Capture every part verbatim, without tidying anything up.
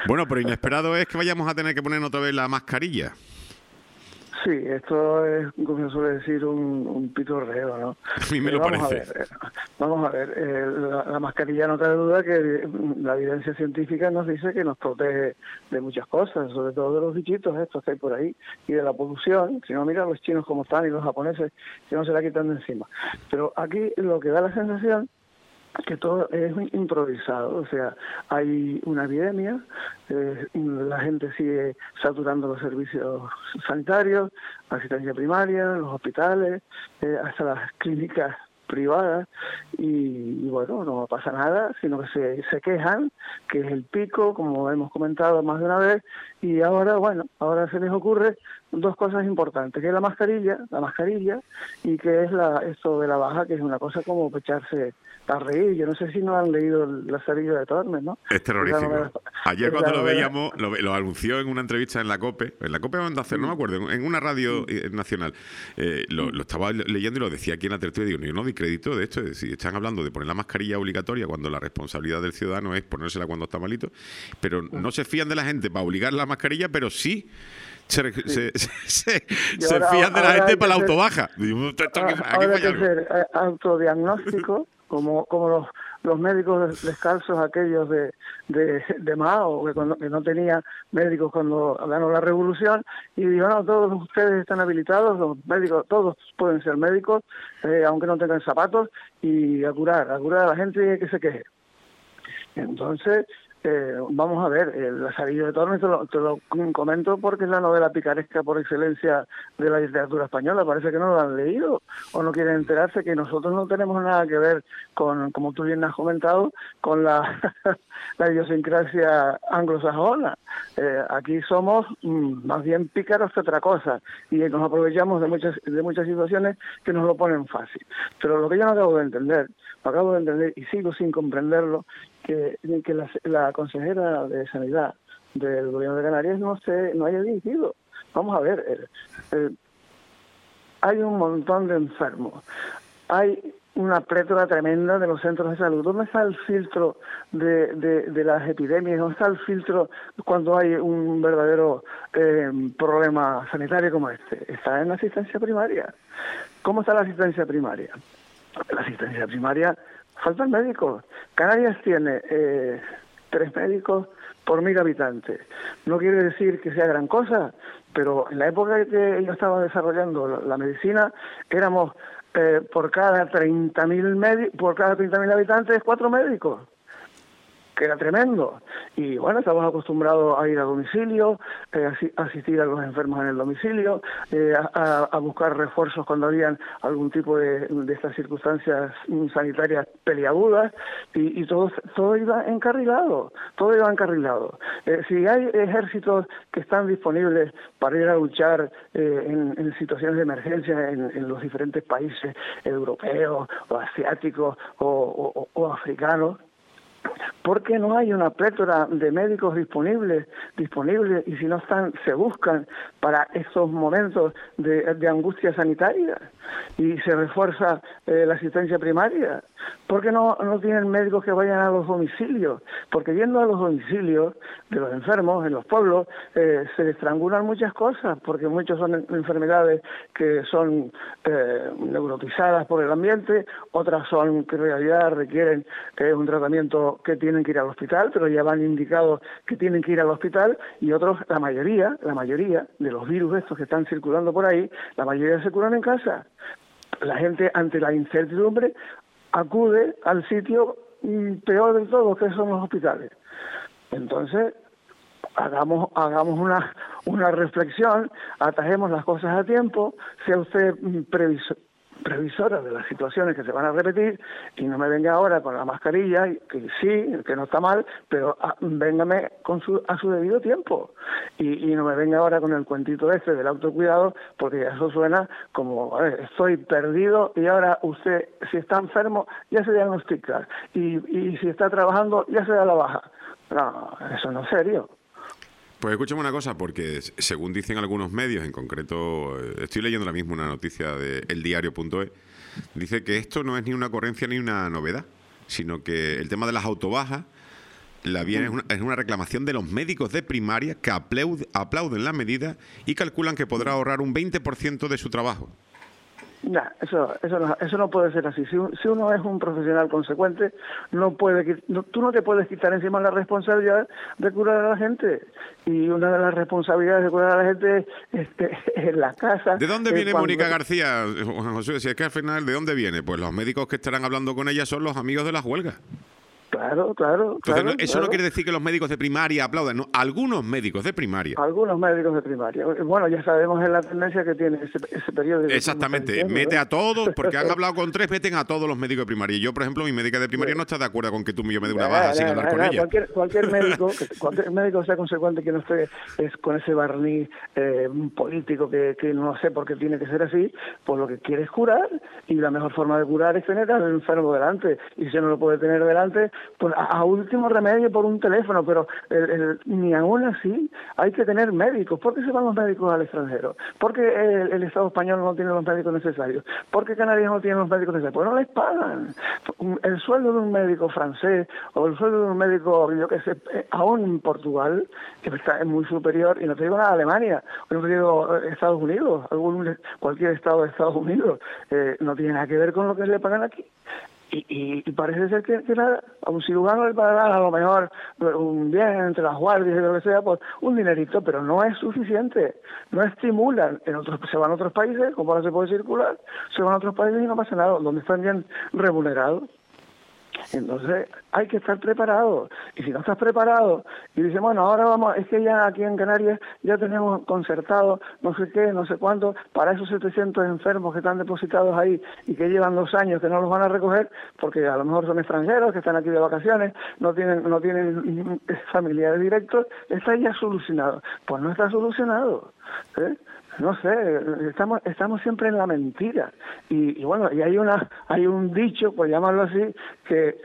Bueno, pero inesperado es que vayamos a tener que poner otra vez la mascarilla. Sí, esto es, como se suele decir, un, un pitorreo, ¿no? A mí me Eh, lo vamos parece. a ver, eh, vamos a ver, eh, la, la mascarilla no cabe duda que la evidencia científica nos dice que nos protege de muchas cosas, sobre todo de los bichitos estos que hay por ahí y de la polución. Si no, mira los chinos como están y los japoneses que no se la quitan de encima. Pero aquí lo que da la sensación que todo es improvisado, o sea, hay una epidemia, eh, la gente sigue saturando los servicios sanitarios, asistencia primaria, los hospitales, eh, hasta las clínicas privadas, y, y bueno, no pasa nada, sino que se, se quejan, que es el pico, como hemos comentado más de una vez, y ahora, bueno, ahora se les ocurre dos cosas importantes, que es la mascarilla, la mascarilla, y que es la esto de la baja, que es una cosa como echarse a reír. Yo no sé si no han leído el Lazarillo de Tormes, ¿no? Es terrorífico. Novela, Ayer cuando lo novela... veíamos, lo, lo anunció en una entrevista en la COPE, en la COPE o en Onda Cero, no me acuerdo, en una radio nacional. Eh, lo, lo estaba leyendo y lo decía aquí en la tertulia, y digo, yo no doy crédito de esto, es decir, están hablando de poner la mascarilla obligatoria cuando la responsabilidad del ciudadano es ponérsela cuando está malito, pero no se fían de la gente para obligar la mascarilla, pero sí se, sí. se, se, se ahora, fían de la gente para la ser, autobaja. Ahora hay que ser autodiagnóstico, como, como los, los médicos descalzos, aquellos de, de, de Mao, que, cuando, que no tenía médicos cuando ganó la revolución, y dijo, no, todos ustedes están habilitados, los médicos, todos pueden ser médicos, eh, aunque no tengan zapatos, y a curar, a curar a la gente que se queje. Entonces, Eh, vamos a ver, el Lazarillo de Tormes te lo, te lo comento porque es la novela picaresca por excelencia de la literatura española. Parece que no lo han leído o no quieren enterarse que nosotros no tenemos nada que ver con, como tú bien has comentado, con la, la idiosincrasia anglosajona. Eh, aquí somos mmm, más bien pícaros que otra cosa y nos aprovechamos de muchas, de muchas situaciones que nos lo ponen fácil. Pero lo que yo no acabo de entender, lo acabo de entender y sigo sin comprenderlo, que, que la, la consejera de Sanidad del Gobierno de Canarias no se no haya dirigido. Vamos a ver, eh, eh, hay un montón de enfermos, hay una plétora tremenda de los centros de salud. ¿Dónde está el filtro de, de, de las epidemias? ¿Dónde está el filtro cuando hay un verdadero eh, problema sanitario como este? Está en la asistencia primaria. ¿Cómo está la asistencia primaria? La asistencia primaria, faltan médicos. Canarias tiene eh, tres médicos por mil habitantes. No quiere decir que sea gran cosa, pero en la época en que yo estaba desarrollando la, la medicina, éramos eh, por cada treinta mil por cada treinta mil habitantes, cuatro médicos, que era tremendo. Y bueno, estamos acostumbrados a ir a domicilio, eh, a asistir a los enfermos en el domicilio, eh, a, a buscar refuerzos cuando habían algún tipo de, de estas circunstancias sanitarias peliagudas, y, y todo, todo iba encarrilado, todo iba encarrilado. Eh, si hay ejércitos que están disponibles para ir a luchar eh, en, en situaciones de emergencia en, en los diferentes países europeos o asiáticos o, o, o africanos, ¿por qué no hay una plétora de médicos disponibles, disponibles y si no están, se buscan para estos momentos de, de angustia sanitaria y se refuerza eh, la asistencia primaria? ¿Por qué no, no tienen médicos que vayan a los domicilios? Porque yendo a los domicilios de los enfermos en los pueblos eh, se estrangulan muchas cosas, porque muchas son enfermedades que son eh, neurotizadas por el ambiente, otras son que en realidad requieren eh, un tratamiento que tienen que ir al hospital, pero ya van indicados que tienen que ir al hospital, y otros, la mayoría, la mayoría de los virus estos que están circulando por ahí, la mayoría se curan en casa. La gente, ante la incertidumbre, acude al sitio peor de todo, que son los hospitales. Entonces, hagamos hagamos una una reflexión, atajemos las cosas a tiempo, sea usted previsor, previsora de las situaciones que se van a repetir, y no me venga ahora con la mascarilla, que sí, que no está mal, pero a, véngame con su, a su debido tiempo, y, y no me venga ahora con el cuentito este del autocuidado, porque eso suena como, a ver, estoy perdido y ahora usted, si está enfermo, ya se diagnostica, y, y si está trabajando, ya se da la baja. No, eso no es serio. Pues escúchame una cosa, porque según dicen algunos medios, en concreto, estoy leyendo ahora mismo una noticia de el diario punto es, dice que esto no es ni una ocurrencia ni una novedad, sino que el tema de las autobajas la vía es una, es una reclamación de los médicos de primaria que aplaud, aplauden la medida y calculan que podrá ahorrar un veinte por ciento de su trabajo. No, eso, eso, no, eso no puede ser así. Si, si uno es un profesional consecuente, no puede, no, tú no te puedes quitar encima la responsabilidad de curar a la gente. Y una de las responsabilidades de curar a la gente es, es, es la casa. ¿De dónde viene cuando... Mónica García, Juan José? Si es que al final, ¿de dónde viene? Pues los médicos que estarán hablando con ella son los amigos de las huelgas. Claro, claro. Entonces, claro, no, eso claro. no quiere decir que los médicos de primaria aplaudan, no, algunos médicos de primaria. Algunos médicos de primaria. Bueno, ya sabemos en la tendencia que tiene ese, ese periodo. Exactamente, diciendo, mete ¿no? a todos, porque han hablado con tres, meten a todos los médicos de primaria. Yo, por ejemplo, mi médica de primaria no está de acuerdo con que tú yo me dé una baja sin hablar con ella. Cualquier, cualquier médico, que, cualquier médico sea consecuente que no esté es con ese barniz eh, político que, que no sé por qué tiene que ser así, pues lo que quiere es curar, y la mejor forma de curar es tener al enfermo delante. Y si no lo puede tener delante, pues a, a último remedio por un teléfono, pero el, el, ni aún así hay que tener médicos. ¿Por qué se van los médicos al extranjero? ¿Por qué el, el Estado español no tiene los médicos necesarios? ¿Por qué Canarias no tiene los médicos necesarios? Pues no les pagan. El sueldo de un médico francés o el sueldo de un médico, yo qué sé, aún en Portugal, que está es muy superior, y no te digo nada, Alemania, no te digo Estados Unidos, algún, cualquier estado de Estados Unidos, eh, no tiene nada que ver con lo que le pagan aquí. Y, y, y parece ser que, que nada, a un cirujano le pagarán a lo mejor un bien entre las guardias y lo que sea, pues un dinerito, pero no es suficiente, no estimulan. En otros se van a otros países, como ahora se puede circular, se van a otros países y no pasa nada, donde están bien remunerados. Entonces hay que estar preparado, y si no estás preparado y dices, bueno, ahora vamos, es que ya aquí en Canarias ya tenemos concertado no sé qué, no sé cuánto, para esos setecientos enfermos que están depositados ahí y que llevan dos años que no los van a recoger porque a lo mejor son extranjeros que están aquí de vacaciones, no tienen no tienen familiares directos, está ya solucionado. Pues no está solucionado, ¿eh? No sé, estamos estamos siempre en la mentira. Y, y bueno, y hay una hay un dicho, por llamarlo así, que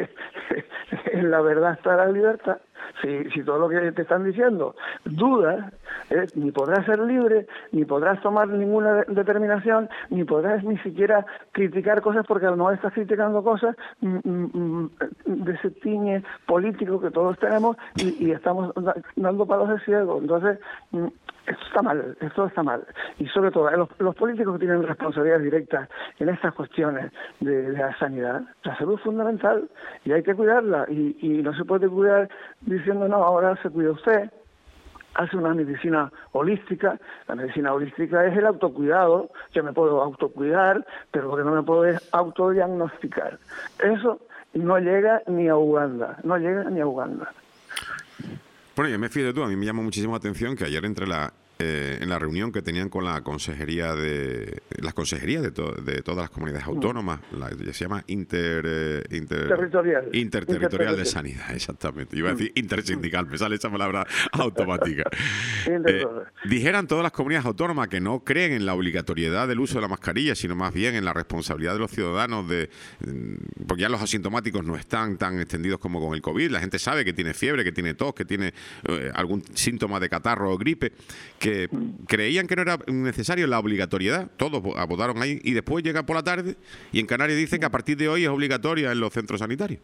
en la verdad está la libertad. Si, si todo lo que te están diciendo dudas, eh, ni podrás ser libre, ni podrás tomar ninguna de determinación, ni podrás ni siquiera criticar cosas, porque a lo mejor estás criticando cosas mm, mm, de ese tiñe político que todos tenemos y, y estamos dando palos de ciego. Entonces, mm, esto está mal, esto está mal. Y sobre todo, los, los políticos que tienen responsabilidades directas en estas cuestiones de, de la sanidad, la salud es fundamental y hay que cuidarla. Y, y no se puede cuidar diciendo, no, ahora se cuida usted, hace una medicina holística. La medicina holística es el autocuidado. Yo me puedo autocuidar, pero lo que no me puedo es autodiagnosticar. Eso no llega ni a Uganda, no llega ni a Uganda. Bueno, ya me fíjate tú, a mí me llamó muchísimo la atención que ayer entre la eh, en la reunión que tenían con la consejería de las consejerías de, to, de todas las comunidades autónomas, la, se llama inter, eh, inter Territorial. interterritorial de sanidad, exactamente. Iba a decir intersindical, me sale esa palabra automática. eh, dijeran todas las comunidades autónomas que no creen en la obligatoriedad del uso de la mascarilla, sino más bien en la responsabilidad de los ciudadanos, de porque ya los asintomáticos no están tan extendidos como con el COVID. La gente sabe que tiene fiebre, que tiene tos, que tiene eh, algún síntoma de catarro o gripe, que creían que no era necesario la obligatoriedad. Todos votaron ahí y después llega por la tarde y en Canarias dicen que a partir de hoy es obligatoria en los centros sanitarios.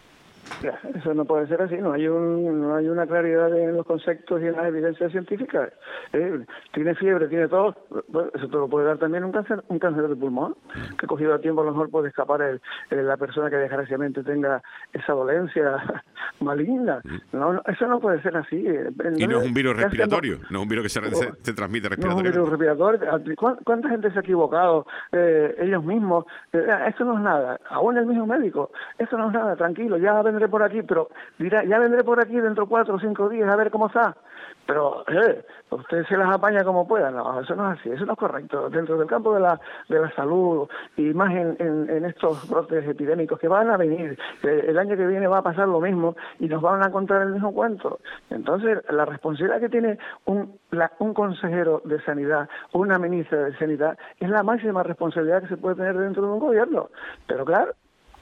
Eso no puede ser así, no hay un, no hay una claridad en los conceptos y en las evidencias científicas. Eh, tiene fiebre, tiene tos, bueno, eso te lo puede dar también un cáncer, un cáncer de pulmón, que cogido a tiempo a lo mejor puede escapar el, el, la persona que desgraciadamente tenga esa dolencia maligna. No, no, eso no puede ser así. Y no es un virus respiratorio, no es un virus que se, se, se transmite respiratoriamente. No es un virus respiratorio. ¿Cuánta gente se ha equivocado? Eh, ellos mismos. Eh, esto no es nada. Aún el mismo médico. Esto no es nada, tranquilo, ya vendré por aquí, pero dirá, ya vendré por aquí dentro de cuatro o cinco días a ver cómo está. Pero eh, usted se las apaña como pueda. No, eso no es así, eso no es correcto. Dentro del campo de la de la salud y más en, en, en estos brotes epidémicos que van a venir, eh, el año que viene va a pasar lo mismo y nos van a contar el mismo cuento. Entonces, la responsabilidad que tiene un, la, un consejero de sanidad o una ministra de sanidad es la máxima responsabilidad que se puede tener dentro de un gobierno. Pero claro,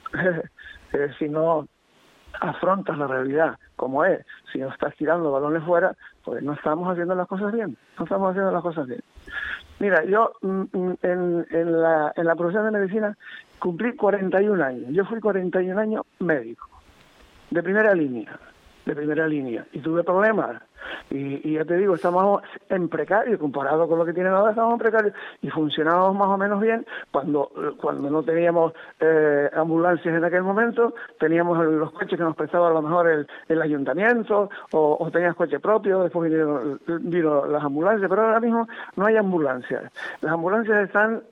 eh, si no afrontas la realidad como es, si no estás tirando balones fuera, pues no estamos haciendo las cosas bien, no estamos haciendo las cosas bien. Mira, yo en, en, la, en la profesión de medicina cumplí cuarenta y un años, yo fui cuarenta y un años médico, de primera línea, de primera línea y tuve problemas. Y, y ya te digo, estamos en precario, comparado con lo que tienen ahora, estamos en precario y funcionábamos más o menos bien cuando cuando no teníamos eh, ambulancias en aquel momento, teníamos los coches que nos prestaba a lo mejor el, el ayuntamiento o, o tenías coche propio, después vinieron, vino las ambulancias, pero ahora mismo no hay ambulancias. Las ambulancias están,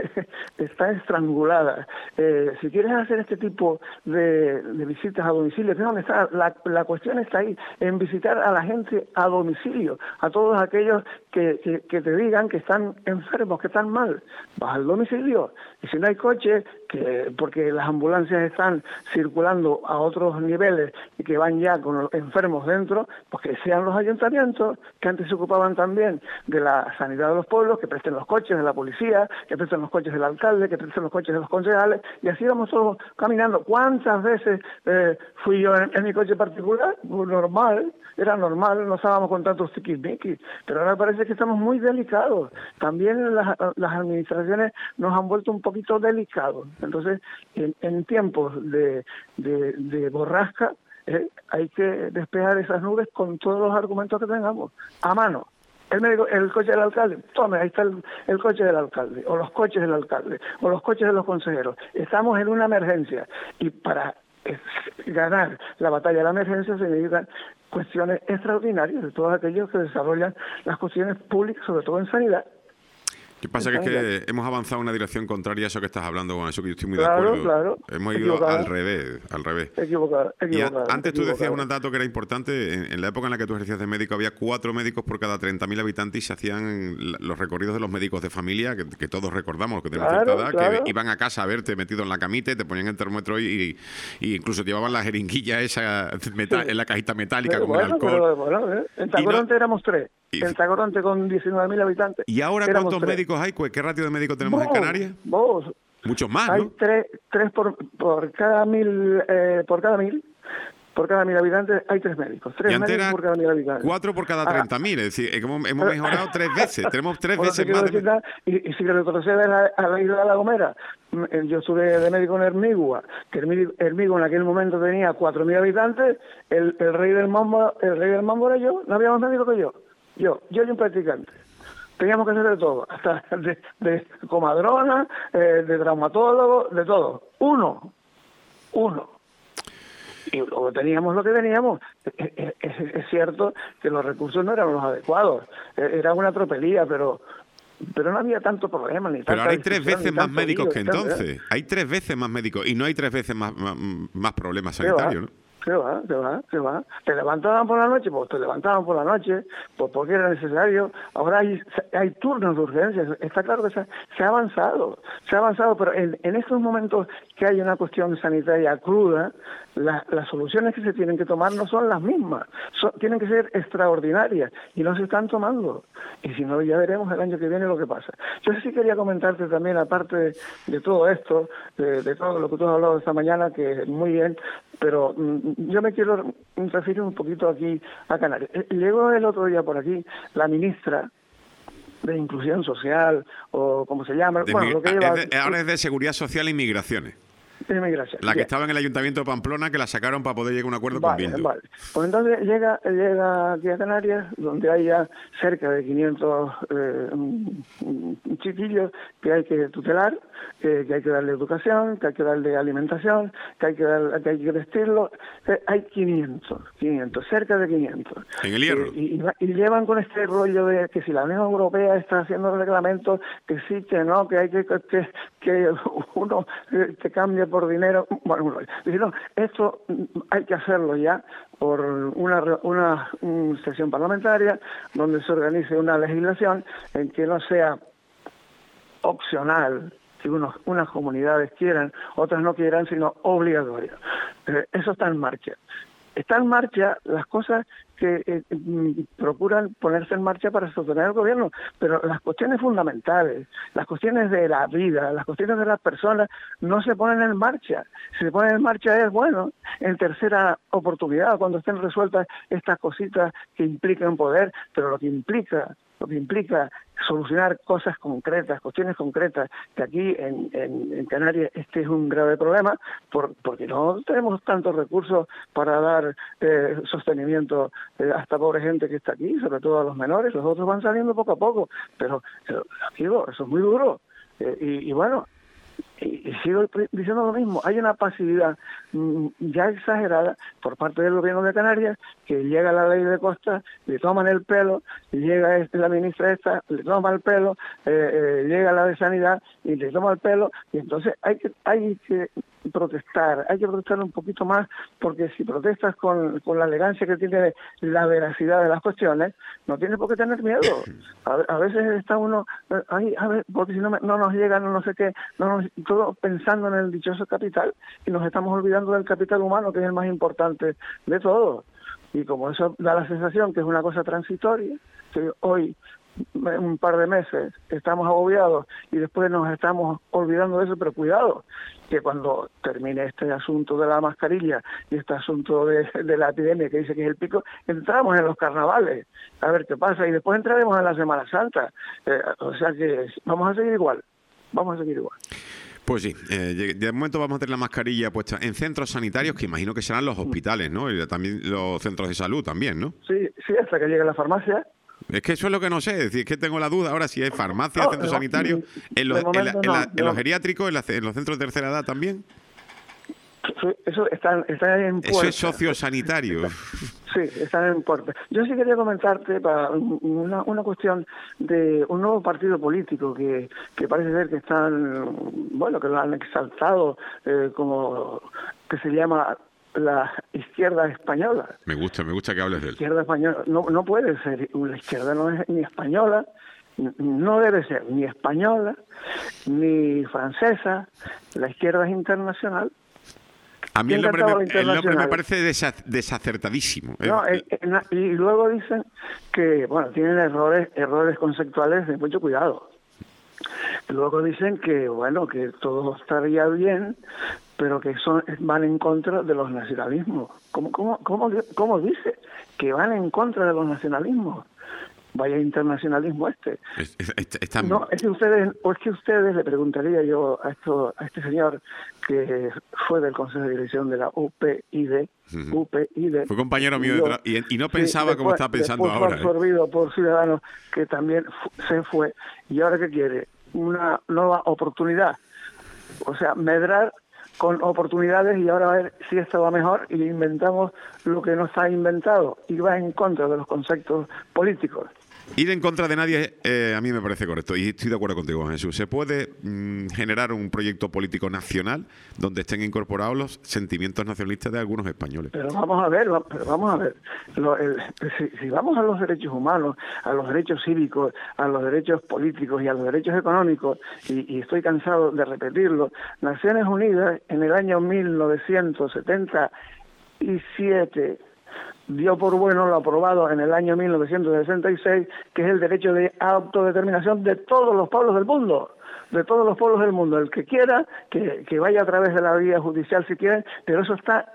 están estranguladas. Eh, si quieres hacer este tipo de, de visitas a domicilio, ¿dónde está? La, la cuestión está ahí, en visitar a la gente a domicilio, a todos aquellos que, que, que te digan que están enfermos, que están mal. Vas al domicilio y si no hay coche, que porque las ambulancias están circulando a otros niveles y que van ya con los enfermos dentro, pues que sean los ayuntamientos, que antes se ocupaban también de la sanidad de los pueblos, que presten los coches de la policía, que presten los coches del alcalde, que presten los coches de los concejales, y así íbamos todos caminando. ¿Cuántas veces eh, fui yo en, en mi coche particular? Normal, era normal, no estábamos con tantos tiquismiquis, pero ahora parece que estamos muy delicados. También las, las administraciones nos han vuelto un poquito delicados. Entonces, en, en tiempos de, de, de borrasca, eh, hay que despejar esas nubes con todos los argumentos que tengamos, a mano. El médico, el coche del alcalde, tome, ahí está el, el coche del alcalde, o los coches del alcalde, o los coches de los consejeros. Estamos en una emergencia, y para eh, ganar la batalla de la emergencia se necesitan cuestiones extraordinarias de todos aquellos que desarrollan las cuestiones públicas, sobre todo en sanidad. ¿Qué pasa? Que es que hemos avanzado en una dirección contraria a eso que estás hablando, con eso que yo estoy muy claro, de acuerdo. Claro, hemos ido equivocada. al revés, al revés. Equivocado, equivocado. Y a, antes tú equivocado. decías un dato que era importante. En, en la época en la que tú ejercías de médico había cuatro médicos por cada treinta mil habitantes y se hacían los recorridos de los médicos de familia, que, que todos recordamos, los que tenemos claro, cierta edad, claro. que iban a casa a verte metido en la camita y te ponían el termómetro y, y incluso llevaban la jeringuilla esa metal, sí. en la cajita metálica pero con bueno, el alcohol. Pero, bueno, ¿eh? En Tacoronte no, éramos tres. Y, en Tacoronte con diecinueve mil habitantes. ¿Y ahora cuántos tres. médicos hay? ¿Qué ratio de médicos tenemos vos, en Canarias? Vos. Muchos más, hay ¿no? Hay tres, tres por, por cada mil, eh, por cada mil. Por cada mil habitantes hay tres médicos. Tres médicos por cada mil habitantes. Cuatro por cada treinta mil. Es decir, hemos, hemos mejorado tres veces. Tenemos tres bueno, veces más. De... Nada, y, y si retrocedes a, a la isla de La Gomera, yo estuve de médico en Hermigua, que Hermigua en aquel momento tenía cuatro mil habitantes, el, el rey del mambo, el rey del mambo era yo, no había más médico que yo. Yo, yo y un practicante. Teníamos que hacer de todo, hasta de, de comadrona, eh, de traumatólogo, de todo. Uno, uno. Y luego teníamos lo que teníamos. Es, es, es cierto que los recursos no eran los adecuados, era una tropelía, pero pero no había tanto problema. Ni pero ahora hay tres veces más médicos lío, que entonces. ¿eh? Hay tres veces más médicos y no hay tres veces más, más, más problemas sanitarios, ¿no? Se va, se va, se va. Te levantaban por la noche, pues te levantaban por la noche, pues porque era necesario. Ahora hay hay turnos de urgencias. Está claro que se, se ha avanzado, se ha avanzado, pero en, en estos momentos que hay una cuestión sanitaria cruda, la, las soluciones que se tienen que tomar no son las mismas, son, tienen que ser extraordinarias y no se están tomando. Y si no, ya veremos el año que viene lo que pasa. Yo sí quería comentarte también, aparte de, de todo esto, de, de todo lo que tú has hablado esta mañana, que muy bien, pero mm, yo me quiero referir un poquito aquí a Canarias. Llegó el otro día por aquí la ministra de Inclusión Social, o como se llama. De bueno, mi, lo que lleva, es de, ahora es de Seguridad Social e Inmigraciones. Inmigración. La que Bien. estaba en el Ayuntamiento de Pamplona, que la sacaron para poder llegar a un acuerdo vale, con Bildu. Vale. Pues entonces llega, llega aquí a Canarias, donde hay ya cerca de quinientos eh, chiquillos que hay que tutelar, eh, que hay que darle educación, que hay que darle alimentación, que hay que, dar, que, hay que vestirlo. Eh, hay quinientos, quinientos, cerca de quinientos. En el Hierro. Eh, y, y, y llevan con este rollo de que si la Unión Europea está haciendo reglamentos, que sí, que no, que hay que que, que uno eh, te cambie por dinero. Bueno, dice, no, esto hay que hacerlo ya por una, una, una sesión parlamentaria donde se organice una legislación en que no sea opcional, que unos, unas comunidades quieran, otras no quieran, sino obligatorio. Eh, eso está en marcha. Está en marcha las cosas que eh, procuran ponerse en marcha para sostener el gobierno, pero las cuestiones fundamentales, las cuestiones de la vida, las cuestiones de las personas no se ponen en marcha. Si se ponen en marcha es bueno, en tercera oportunidad, cuando estén resueltas estas cositas que implican poder, pero lo que implica lo que implica solucionar cosas concretas, cuestiones concretas, que aquí en, en, en Canarias este es un grave problema, por, porque no tenemos tantos recursos para dar eh, sostenimiento eh, a esta pobre gente que está aquí, sobre todo a los menores. Los otros van saliendo poco a poco, pero, pero digo, eso es muy duro. Eh, y, y bueno, y, y sigo diciendo lo mismo, hay una pasividad mm, ya exagerada por parte del gobierno de Canarias, que llega la ley de costas, le toman el pelo, llega este, la ministra esta, le toma el pelo, eh, eh, llega la de sanidad y le toma el pelo, y entonces hay que hay que protestar, hay que protestar un poquito más, porque si protestas con, con la elegancia que tiene la veracidad de las cuestiones, no tienes por qué tener miedo. A, a veces está uno, ay, a ver, porque si no, me, no nos llega, no, no sé qué, no nos, todo pensando en el dichoso capital, y nos estamos olvidando del capital humano, que es el más importante de todo. Y como eso da la sensación que es una cosa transitoria, que hoy, un par de meses, estamos agobiados y después nos estamos olvidando de eso, pero cuidado, que cuando termine este asunto de la mascarilla y este asunto de, de la epidemia que dice que es el pico, entramos en los carnavales, a ver qué pasa, y después entraremos en la Semana Santa. Eh, o sea que vamos a seguir igual, vamos a seguir igual. Pues sí, eh, de momento vamos a tener la mascarilla puesta en centros sanitarios, que imagino que serán los hospitales, ¿no? Y también los centros de salud también, ¿no? Sí, sí, hasta que llegue la farmacia. Es que eso es lo que no sé, es decir, es que tengo la duda ahora si hay farmacia, no, centros no, sanitarios, en los, en la, en la, no, en los geriátricos, en, la, en los centros de tercera edad también. Eso está, está en puerta. Eso es sociosanitario. Sí, están en puerta. Yo sí quería comentarte para una, una cuestión de un nuevo partido político que, que parece ser que están, bueno, que lo han exaltado eh, como que se llama la izquierda española. Me gusta, me gusta que hables de él. Izquierda española, no, no puede ser, la izquierda no es ni española, no debe ser ni española, ni francesa, la izquierda es internacional. A mí el nombre, me, el nombre me parece desacertadísimo. No, eh, eh, y luego dicen que, bueno, tienen errores errores conceptuales de mucho cuidado. Luego dicen que, bueno, que todo estaría bien, pero que son van en contra de los nacionalismos. ¿Cómo, cómo, cómo, cómo dice? Que van en contra de los nacionalismos. Vaya internacionalismo este. Es, es, es, es tan... No, es que ustedes, o es que ustedes le preguntaría yo a esto, a este señor que fue del Consejo de Dirección de la U P I D, uh-huh. U P I D. Fue compañero mío yo, de tra- y, y no pensaba sí, como está pensando fue ahora. Fue absorbido ¿eh? por Ciudadanos, que también se fue. ¿Y ahora qué quiere? Una nueva oportunidad. O sea, medrar con oportunidades, y ahora a ver si esto va mejor, y inventamos lo que no está inventado y va en contra de los conceptos políticos. Ir en contra de nadie eh, a mí me parece correcto y estoy de acuerdo contigo, Jesús. Se puede mmm, generar un proyecto político nacional donde estén incorporados los sentimientos nacionalistas de algunos españoles. Pero vamos a ver, pero vamos a ver. Lo, el, si, si vamos a los derechos humanos, a los derechos cívicos, a los derechos políticos y a los derechos económicos, y, y estoy cansado de repetirlo, Naciones Unidas en el año mil novecientos setenta y siete dio por bueno lo aprobado en el año mil novecientos sesenta y seis, que es el derecho de autodeterminación de todos los pueblos del mundo, de todos los pueblos del mundo. El que quiera, que, que vaya a través de la vía judicial si quiere, pero eso está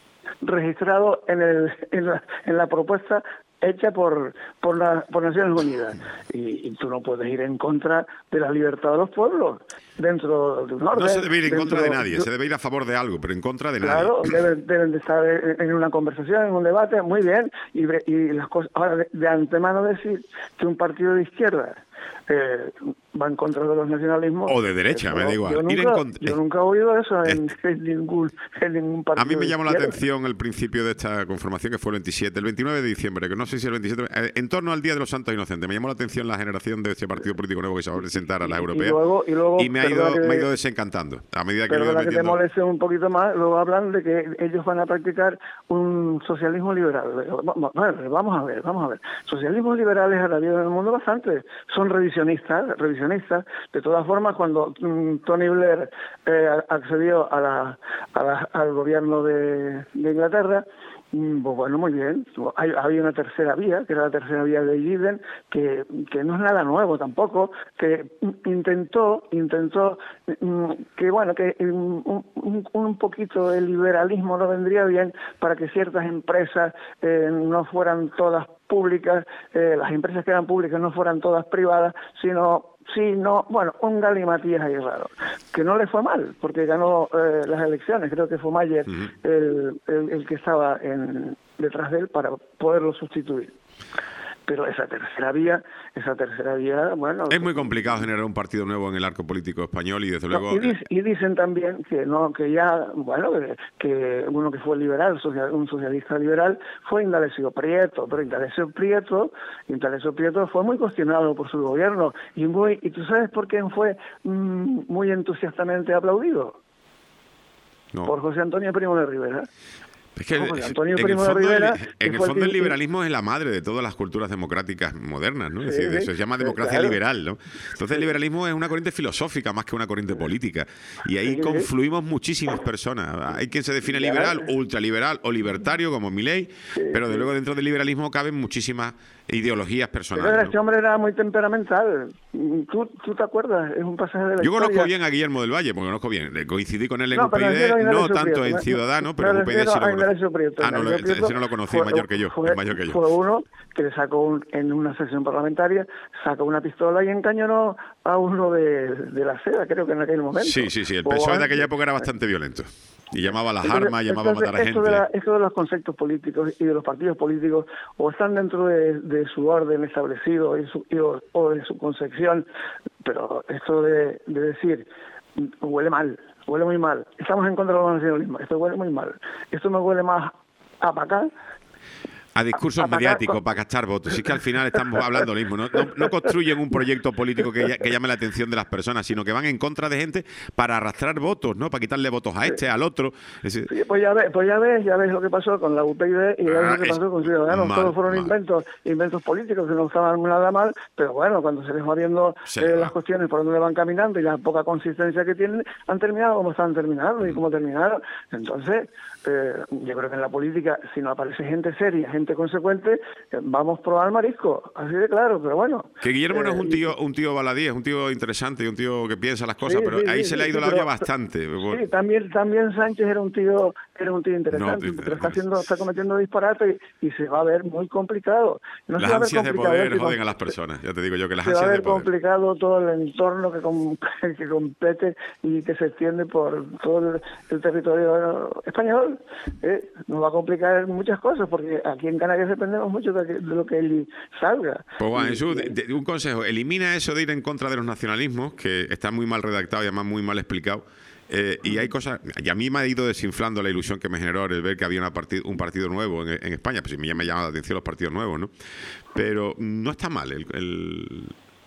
registrado en, el, en, la, en la propuesta hecha por por, la, por Naciones Unidas. Y, y tú no puedes ir en contra de la libertad de los pueblos dentro de un orden. No se debe ir en dentro, contra de nadie, se debe ir a favor de algo, pero en contra de claro, nadie. Claro, deben, deben de estar en una conversación, en un debate, muy bien, y, y las cosas. Ahora, de, de antemano decir que un partido de izquierda eh, va en contra de los nacionalismos. O de derecha, eso, me da igual. Yo nunca, ir en contra... yo nunca he oído eso en, este... en, ningún, en ningún partido. A mí me llamó la atención el principio de esta conformación, que fue el veintisiete, el veintinueve de diciembre, que no sé si el veintisiete, en torno al Día de los Santos Inocentes. Me llamó la atención la generación de este partido político nuevo que se va a presentar a las europeas. Y, luego, y, luego, y me, ha ido, que, me ha ido desencantando. A medida que pero lo he la metiendo... que te moleste un poquito más, luego hablan de que ellos van a practicar un socialismo liberal. Vamos a ver, vamos a ver. Socialismos liberales ha habido en el mundo bastante. Son revisionistas, revisionistas. De todas formas, cuando um, Tony Blair eh, accedió a la, a la, al gobierno de, de Inglaterra, Pues bueno, muy bien. Hay, había una tercera vía, que era la tercera vía de Leiden, que, que no es nada nuevo tampoco, que intentó, intentó que bueno, que un, un, un poquito el liberalismo no vendría bien para que ciertas empresas eh, no fueran todas públicas, eh, las empresas que eran públicas no fueran todas privadas, sino sí, no, bueno, un galimatías ahí raro, que no le fue mal, porque ganó eh, las elecciones, creo que fue Mayer uh-huh. el, el, el que estaba en, detrás de él para poderlo sustituir. Pero esa tercera vía, esa tercera vía, bueno... Es muy complicado generar un partido nuevo en el arco político español y desde luego... No, y, dic, y dicen también que no, que ya, bueno, que, que uno que fue liberal, social, un socialista liberal, fue Indalecio Prieto, pero Indalecio Prieto, Indalecio Prieto fue muy cuestionado por su gobierno y muy, y tú sabes por quién fue mmm, muy entusiastamente aplaudido. No. Por José Antonio Primo de Rivera. Es que el, Antonio en el fondo, Rivera, el, en el, fondo el liberalismo es la madre de todas las culturas democráticas modernas, ¿no? Sí, es decir, eso se llama democracia claro. liberal, ¿no? Entonces el liberalismo es una corriente filosófica más que una corriente política. Y ahí sí, confluimos muchísimas personas. Hay quien se define liberal, ultraliberal o libertario, como Milei, sí, pero de luego dentro del liberalismo caben muchísimas ideologías personales. Pero este ¿no? hombre era muy temperamental. ¿Tú, ¿Tú te acuerdas? Es un pasaje de la Yo historia. conozco bien a Guillermo del Valle, porque conozco bien. Coincidí con él en no, U P y D, no tanto en Ciudadanos, pero en U P y D sí lo conozco. Prieto, ah, no, lo, ese no lo conocí, fue, mayor que yo. Fue, mayor que yo. fue uno que le sacó un, en una sesión parlamentaria, sacó una pistola y encañonó a uno de, de la seda, creo que en aquel momento. Sí, sí, sí. El P S O E de aquella época era bastante violento. Y llamaba a las entonces, armas, llamaba entonces, a matar a gente. Esto de, la, esto de los conceptos políticos y de los partidos políticos o están dentro de, de su orden establecido y su, y, o, o de su concepción, pero esto de, de decir huele mal, huele muy mal. Estamos en contra del nacionalismo, esto huele muy mal. Esto me huele más a para acá. A discursos a mediáticos, para gastar votos. Sí que al final estamos hablando lo mismo. No, no, no construyen un proyecto político que, que llame la atención de las personas, sino que van en contra de gente para arrastrar votos, ¿no? Para quitarle votos a este, al otro. Es decir, sí, pues ya ves, pues ya ves, ya ves lo que pasó con la U P y D y ya ves ah, lo que pasó con Ciudadanos. Mal, Todos fueron mal. inventos, inventos políticos que no estaban nada mal, pero bueno, cuando se les va viendo sí, eh, las cuestiones por donde van caminando y la poca consistencia que tienen, han terminado como están terminando y como terminaron. Entonces, eh, yo creo que en la política, si no aparece gente seria, gente consecuente, vamos a probar marisco, así de claro, pero bueno. Que Guillermo eh, no es un tío un tío baladí, es un tío interesante y un tío que piensa las cosas, sí, pero sí, ahí sí, se le ha ido sí, la olla pero, bastante. Sí, también también Sánchez era un tío era un tío interesante, no, pero está haciendo está cometiendo disparates y, y se va a ver muy complicado. No las se va ansias a ver de poder joden a las personas, ya te digo yo que las se ansias va a ver de poder. complicado todo el entorno que, com, que compete y que se extiende por todo el, el territorio español. Eh, nos va a complicar muchas cosas porque aquí en Canarias dependemos mucho de, de lo que él salga. Pues bueno, Jesús, de, de, un consejo, elimina eso de ir en contra de los nacionalismos, que está muy mal redactado y además muy mal explicado. Eh, y hay cosas, y a mí me ha ido desinflando la ilusión que me generó el ver que había una partid, un partido nuevo en, en España, pues me, me llama la atención los partidos nuevos, ¿no? Pero no está mal el... el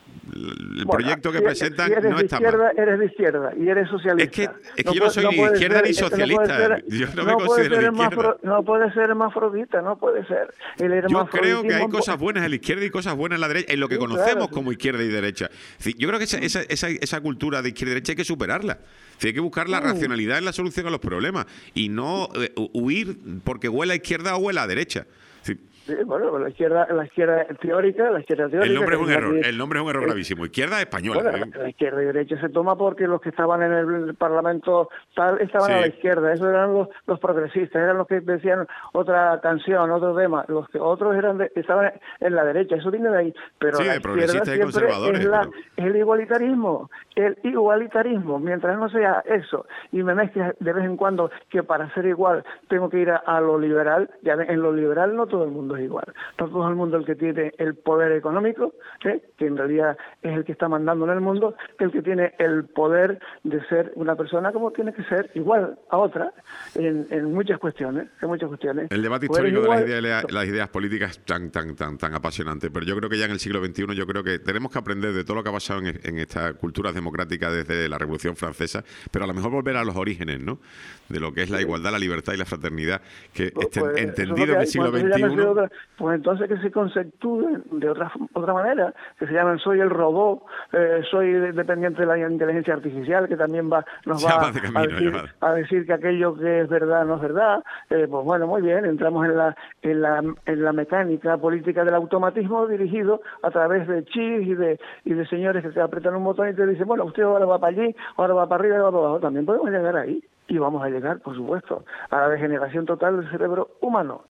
El bueno, proyecto que si, presentan si eres no de está izquierda, mal. Eres de izquierda y eres socialista. Es que, es que no yo no soy ni de izquierda ser, ni socialista. No ser, yo no, no me considero de izquierda. No puede ser hermafrodita, no puede ser. El yo creo que hay cosas buenas en la izquierda y cosas buenas en la derecha, en lo que sí, conocemos claro. como izquierda y derecha. Yo creo que esa, esa, esa, esa cultura de izquierda y derecha hay que superarla. Hay que buscar la racionalidad en la solución a los problemas y no eh, huir porque huela a izquierda o huela a derecha. Sí. Sí, bueno, la izquierda, la izquierda teórica, la izquierda teórica... El nombre es un error, el nombre es un error gravísimo. Izquierda española. Bueno, ¿eh? La izquierda y derecha se toma porque los que estaban en el Parlamento tal estaban sí. a la izquierda. Esos eran los, los progresistas, eran los que decían otra canción, otro tema. Los que otros eran de, estaban en la derecha. Eso viene de ahí. Pero sí, la izquierda siempre es, la, pero... es el igualitarismo. El igualitarismo. Mientras no sea eso y me mezclas de vez en cuando que para ser igual tengo que ir a, a lo liberal, ya en lo liberal no todo el mundo es igual. No todo el mundo el que tiene el poder económico, ¿eh? que en realidad es el que está mandando en el mundo, que el que tiene el poder de ser una persona como tiene que ser igual a otra en, en muchas cuestiones, en muchas cuestiones. El debate histórico igual, de las ideas, las ideas políticas es tan, tan, tan, tan apasionante, pero yo creo que ya en el siglo veintiuno yo creo que tenemos que aprender de todo lo que ha pasado en, en esta cultura democrática desde la Revolución Francesa, pero a lo mejor volver a los orígenes, ¿no? De lo que es la igualdad, la libertad y la fraternidad, que pues, este, pues, entendido en el siglo veintiuno... pues pues entonces que se conceptúen de otra otra manera, que se llamen soy el robot, eh, soy dependiente de la inteligencia artificial, que también va nos va a, camino, decir, a decir que aquello que es verdad no es verdad. Eh, pues bueno, muy bien, entramos en la en la en la mecánica política del automatismo dirigido a través de chips y de y de señores que te apretan un botón y te dicen, bueno, usted ahora va para allí, ahora va para arriba y va para abajo. También podemos llegar ahí. Y vamos a llegar, por supuesto, a la degeneración total del cerebro humano.